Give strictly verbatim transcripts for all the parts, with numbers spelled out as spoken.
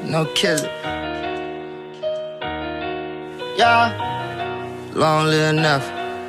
no killer. Yeah, long live enough.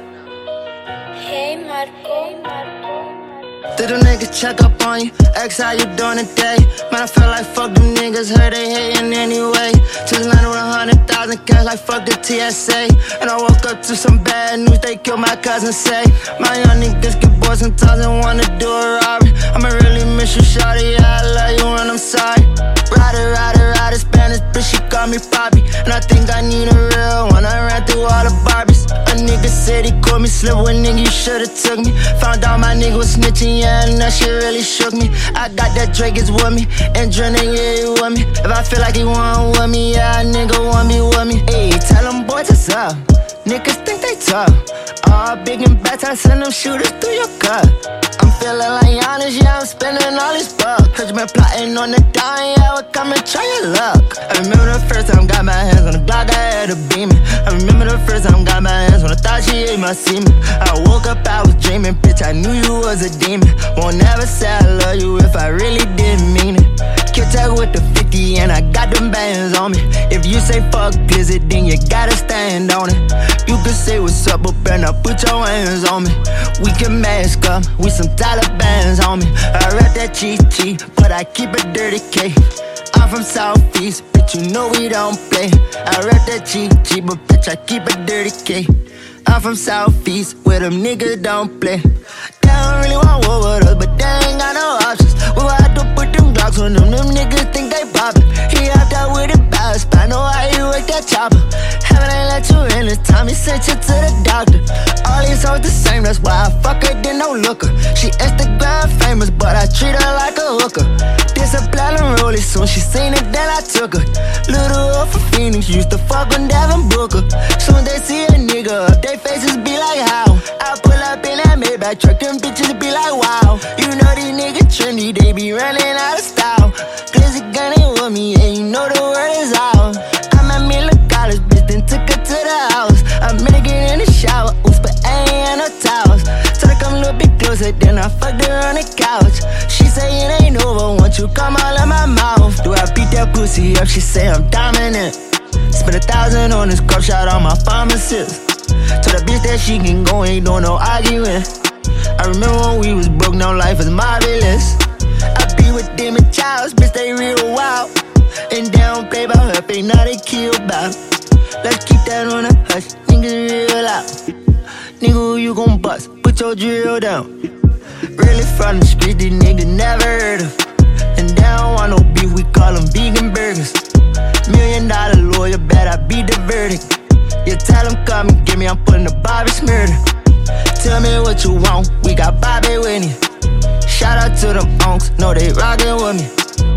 Hey Marco, Marco. Did them niggas check up on you? Ask how you doing today? Man, I feel like fuck them niggas, heard they hating anyway. Just landed with a hundred thousand cash like fuck the T S A. And I woke up to some bad news, they killed my cousin say. My young niggas get bored sometimes and wanna do a robbery. I'ma really miss you, shawty, yeah, I love you and I'm sorry. Rider, rider, rider, Spanish bitch, she call me Poppy. And I think I need a real one, I ran through all the Barbies. A nigga said he called me, slip with nigga, you should've took me. Found out my nigga was snitching, yeah, and that shit really shook me. I got that Drake is with me, and Drenna, yeah, he with me. If I feel like he want with me, yeah, a nigga want me with me. Ayy, tell them boys what's up, niggas think they tough. All big and bad, I send them shooters through your cut. I'm feeling like Giannis, yeah, I'm spending all these bucks. Heard you been plotting on the dime, yeah, well, come and try your luck. I remember the first time got my hands on the Glock, I had a beaming. I remember the first time got my hands when I thought she ate my semen. I woke up, I was dreaming, bitch, I knew you was a demon. Won't never say I love you if I really didn't mean it. Kid tag with the fifty and I got them bands on me. If you say fuck Blizzard, then you gotta stand on it. You can say what's up, but better not put your hands on me. We can mask up, we some Taliban's on me. I rap that cheat cheat, but I keep a dirty K. I'm from Southeast, bitch, you know we don't play. I rap that cheat cheat, but bitch, I keep a dirty K. I'm from Southeast, where them niggas don't play. They don't really want war with us, but they ain't got no options. We gon' have to put them Glocks on them, them niggas think they poppin'. He hopped out with a bounce, I know how he work that chopper. Heaven ain't let you in this time, he sent you to the doctor. All these hoes the same, that's why I fuck her, then no looker. She Instagram famous, but I treat her like a hooker. This a platinum rollie, soon she seen it, then I took her. Little up for Phoenix, used to fuck on Devin Booker. Soon they see a nigga up, they faces be like how. I pull up in that Maybach truck, them bitches be like wow. You know these niggas trendy, they be running out of style. Glizzy gun ain't with me, and you know the word is out. I'm at Miller College, bitch, then took her to the house. I'm gonna get in the shower, oops, but I ain't had no towels. So they come a little bit closer, then I fucked her on the couch. She say it ain't over, once you come all in my mouth. Do I beat that pussy up? She say I'm dominant. Spend a thousand on this cup, shot on my pharmacist. Told the bitch that she can go, ain't doing no arguing. I remember when we was broke, now life is marvelous. I be with them and Childs, bitch, they real wild. And they don't play about her, they now they kill about. Let's keep that on the hush, niggas real out. Nigga, who you gon' bust? Put your drill down. Really from the street, these niggas never heard of. And they don't want no beef, we call them vegan burgers. Million dollar lawyer, bet I beat the verdict. You tell them come and get me, I'm putting the Bobby's murder. Tell me what you want, we got Bobby with me. Shout out to them unks, know they rockin' with me.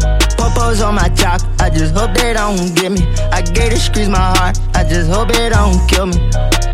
Popos on my jock, I just hope they don't get me. I gave the streets my heart, I just hope it don't kill me.